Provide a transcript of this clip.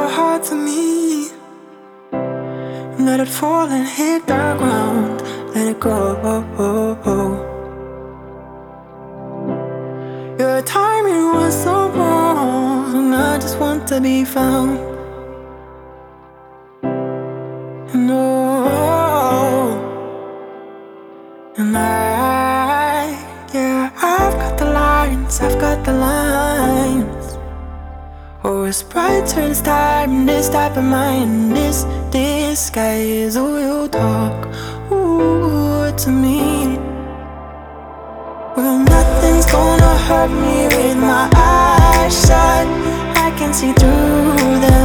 heart to me. Let it fall and hit the ground. Let it go. Your timing was so wrong, and I just want to be found. And oh, and yeah, I've got the lines, I've got the lines. Oh, it's bright turns time, this type of mind, this disguise. Oh, you talk, ooh, to me. Well, nothing's gonna hurt me with my eyes shut. I can see through them.